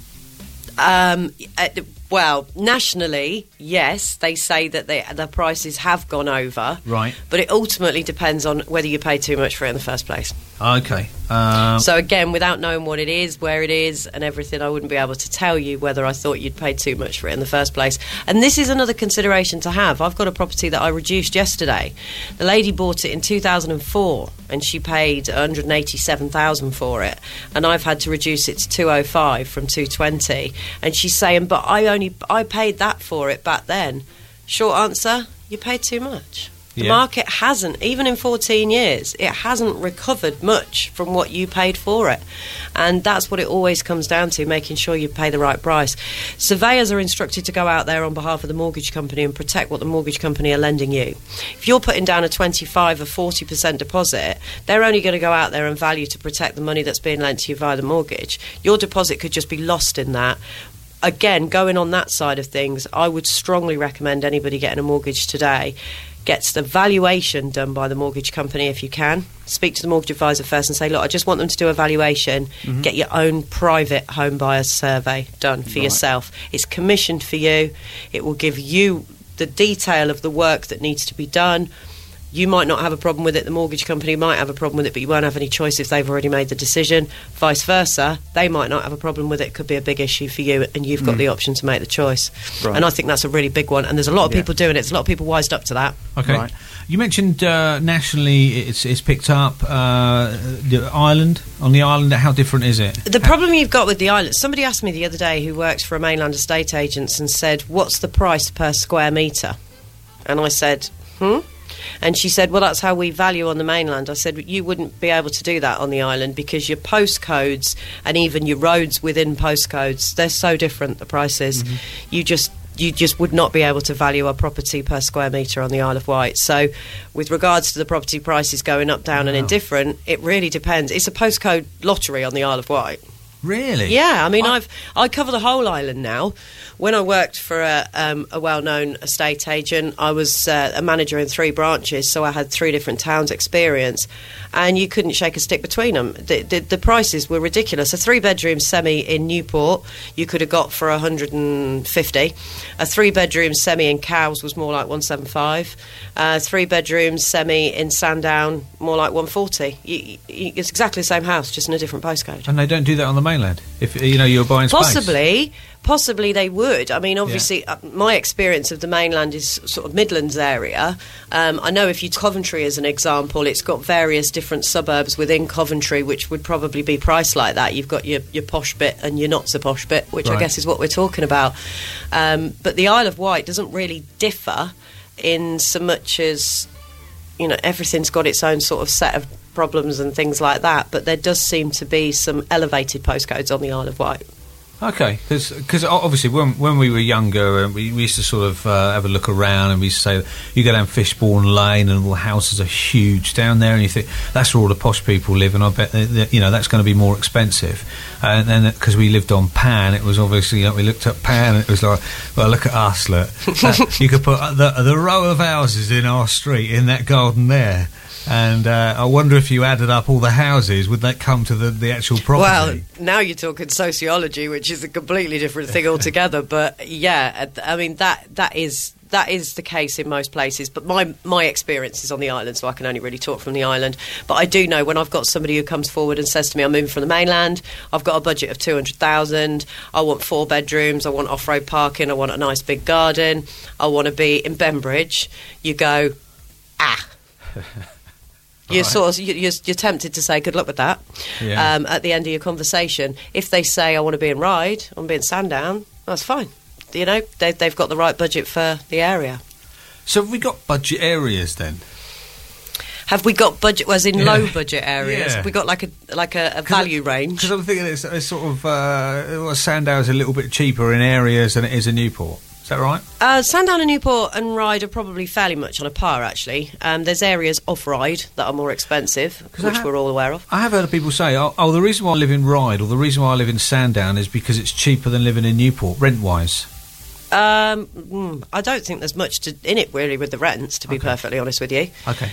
Well, nationally, yes, they say that the prices have gone over. Right. But it ultimately depends on whether you paid too much for it in the first place. Okay. So again, without knowing what it is, where it is, and everything, I wouldn't be able to tell you whether I thought you'd paid too much for it in the first place. And this is another consideration to have. I've got a property that I reduced yesterday. The lady bought it in 2004, and she paid $187,000 for it, and I've had to reduce it to 205 from 220. And she's saying, but I paid that for it back then. Short answer, you paid too much. The market hasn't, even in 14 years, it hasn't recovered much from what you paid for it. And that's what it always comes down to, making sure you pay the right price. Surveyors are instructed to go out there on behalf of the mortgage company and protect what the mortgage company are lending you. If you're putting down a 25 or 40% deposit, they're only going to go out there and value to protect the money that's being lent to you via the mortgage. Your deposit could just be lost in that. Again, going on that side of things, I would strongly recommend anybody getting a mortgage today gets the valuation done by the mortgage company if you can. Speak to the mortgage advisor first and say, look, I just want them to do a valuation. Get your own private home buyer survey done for yourself. It's commissioned for you. It will give you the detail of the work that needs to be done. You might not have a problem with it, the mortgage company might have a problem with it, but you won't have any choice if they've already made the decision. Vice versa, they might not have a problem with it. It could be a big issue for you, and you've got the option to make the choice. Right. And I think that's a really big one, and there's a lot of people doing it. There's a lot of people wised up to that. Okay. Right. You mentioned nationally it's picked up. The island, on the island, how different is it? The problem you've got with the island, somebody asked me the other day who works for a mainland estate agent and said, what's the price per square metre? And I said, And she said, well, that's how we value on the mainland. I said, you wouldn't be able to do that on the island because your postcodes and even your roads within postcodes, they're so different, the prices. You just would not be able to value a property per square metre on the Isle of Wight. So with regards to the property prices going up, down and indifferent, it really depends. It's a postcode lottery on the Isle of Wight. Really? Yeah, I mean, I cover the whole island now. When I worked for a well-known estate agent, I was a manager in 3 branches, so I had 3 different towns experience, and you couldn't shake a stick between them. The prices were ridiculous. A 3-bedroom semi in Newport, you could have got for 150. A 3-bedroom semi in Cowes was more like 175. 3-bedroom semi in Sandown, more like 140. It's exactly the same house, just in a different postcode. And they don't do that on the mainland? If you're buying space? Possibly they would. I mean, obviously, my experience of the mainland is sort of Midlands area. I know if you Coventry as an example, it's got various different suburbs within Coventry, which would probably be priced like that. You've got your posh bit and your not so posh bit, which I guess is what we're talking about. But the Isle of Wight doesn't really differ in so much as, everything's got its own sort of set of problems and things like that. But there does seem to be some elevated postcodes on the Isle of Wight. Okay, because obviously when we were younger, we used to sort of have a look around, and we used to say, you go down Fishbourne Lane and all the houses are huge down there, and you think, that's where all the posh people live, and I bet that's going to be more expensive. And then because we lived on Pan, it was obviously, we looked at Pan, and it was like, well, look at us, look. You could put the row of houses in our street in that garden there. And I wonder if you added up all the houses, would that come to the actual property? Well, now you're talking sociology, which is a completely different thing altogether. But yeah, I mean that is the case in most places. But my experience is on the island, so I can only really talk from the island. But I do know when I've got somebody who comes forward and says to me, I'm moving from the mainland, I've got a budget of 200,000, I want 4 bedrooms, I want off-road parking, I want a nice big garden, I want to be in Bembridge, you go, You're you're tempted to say good luck with that. Yeah. At the end of your conversation, if they say I want to be in Ryde, I want to be in Sandown, that's fine. You know, they've got the right budget for the area. So have we got budget areas then? Have we got budget, as in low budget areas? Yeah. Have we got like a value range? Because I'm thinking it's sort of Sandow's a little bit cheaper in areas than it is in Newport. Is that right? Sandown and Newport and Ryde are probably fairly much on a par, actually. There's areas off Ryde that are more expensive, which we're all aware of. I have heard people say, the reason why I live in Ryde or the reason why I live in Sandown is because it's cheaper than living in Newport, rent-wise. I don't think there's much in it, really, with the rents, to be perfectly honest with you. Okay.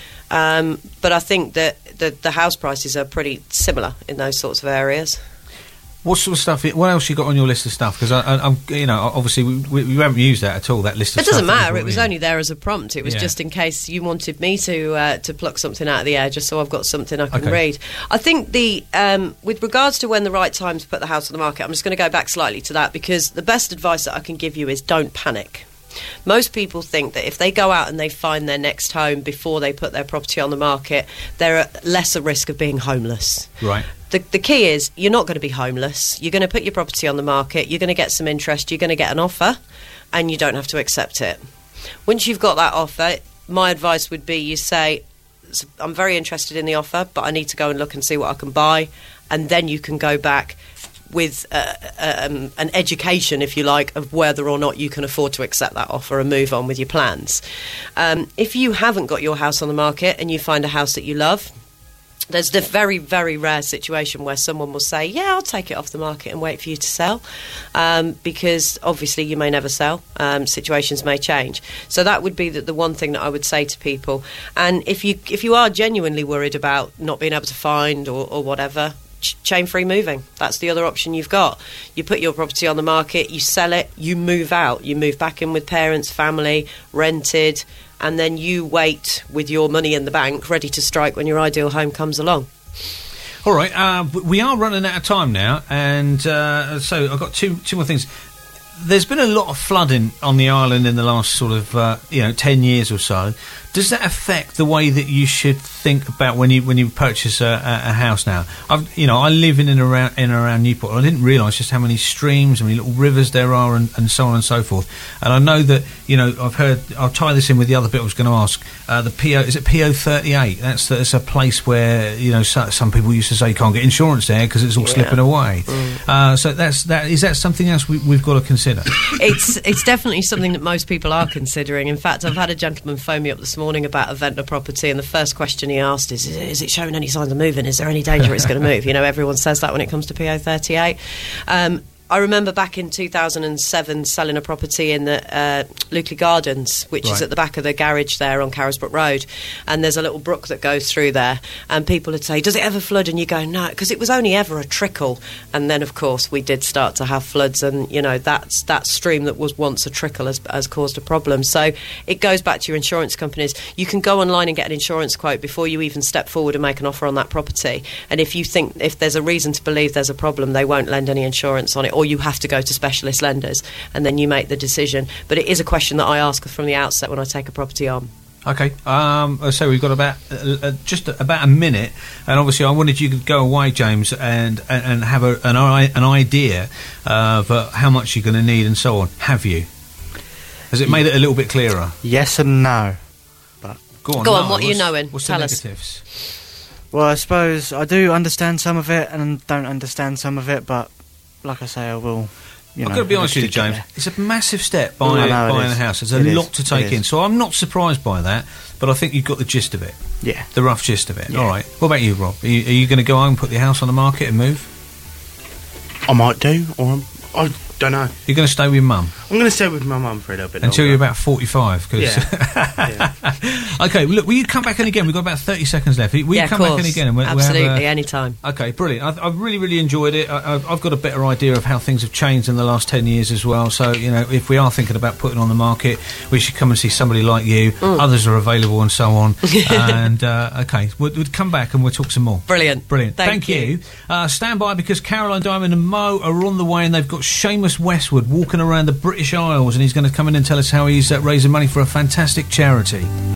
But I think that the house prices are pretty similar in those sorts of areas. What sort of stuff? What else you got on your list of stuff? Because I'm, obviously we haven't used that at all. That list of stuff. It doesn't matter. It was only there as a prompt. It was Yeah. just in case you wanted me to pluck something out of the air, just so I've got something I can read. I think with regards to when the right time to put the house on the market, I'm just going to go back slightly to that, because the best advice that I can give you is don't panic. Most people think that if they go out and they find their next home before they put their property on the market, they're at lesser risk of being homeless. Right. The key is you're not going to be homeless. You're going to put your property on the market, you're going to get some interest, you're going to get an offer, and you don't have to accept it. Once you've got that offer, my advice would be you say, I'm very interested in the offer, but I need to go and look and see what I can buy, and then you can go back with an education, if you like, of whether or not you can afford to accept that offer and move on with your plans. If you haven't got your house on the market and you find a house that you love, there's the very, very rare situation where someone will say, yeah, I'll take it off the market and wait for you to sell, because obviously you may never sell. Situations may change. So that would be the one thing that I would say to people. And if you are genuinely worried about not being able to find or whatever, chain-free moving. That's the other option you've got. You put your property on the market, you sell it, you move out. You move back in with parents, family, rented, and then you wait with your money in the bank, ready to strike when your ideal home comes along. All right, we are running out of time now, and so I've got two more things. There's been a lot of flooding on the island in the last sort of 10 years or so. Does that affect the way that you should think about when you purchase a house now? I live in and around Newport. I didn't realise just how many streams, how many little rivers there are, and so on and so forth. And I know that I've heard. I'll tie this in with the other bit I was going to ask. The PO, is it PO 38? That's a place where some people used to say you can't get insurance there because it's all slipping away. So is that something else we've got to consider? It's definitely something that most people are considering. In fact, I've had a gentleman phone me up this morning about a Ventnor property, and the first question he asked is it showing any signs of moving? Is there any danger it's going to move? Everyone says that when it comes to PO 38. I remember back in 2007 selling a property in the Luckley Gardens, which is at the back of the garage there on Carisbrooke Road, and there's a little brook that goes through there, and people would say, does it ever flood? And you go, no, because it was only ever a trickle. And then of course we did start to have floods, and that stream that was once a trickle has caused a problem. So it goes back to your insurance companies. You can go online and get an insurance quote before you even step forward and make an offer on that property, and if there's a reason to believe there's a problem, they won't lend any insurance on it, or you have to go to specialist lenders, and then you make the decision. But it is a question that I ask from the outset when I take a property on. Okay, so we've got about just about a minute, and obviously I wanted you to go away, James, and have an idea of how much you're going to need and so on. Have you? Has it made it a little bit clearer? Yes and no. But go on. What are you knowing? What's Tell the us. negatives? Well, I suppose I do understand some of it and don't understand some of it, but like I say, I will. I've got to be honest with you, James. It's a massive step buying a house. There's a lot to take in. So I'm not surprised by that, but I think you've got the gist of it. Yeah. The rough gist of it. Yeah. All right. What about you, Rob? Are you going to go home and put the house on the market and move? I might do, or I don't know. You're going to stay with your mum? I'm going to stay with my mum for a little bit until longer. You're about 45. Yeah. Okay, look, will you come back in again? We've got about 30 seconds left. Will you come back in again? And absolutely, anytime. Okay, brilliant. I've really, really enjoyed it. I've got a better idea of how things have changed in the last 10 years as well. So, if we are thinking about putting on the market, we should come and see somebody like you. Others are available and so on. And, okay, we'll come back and we'll talk some more. Brilliant. Thank you. Stand by, because Caroline Diamond and Mo are on the way, and they've got Seamus Westwood walking around the British Isles, and he's going to come in and tell us how he's raising money for a fantastic charity.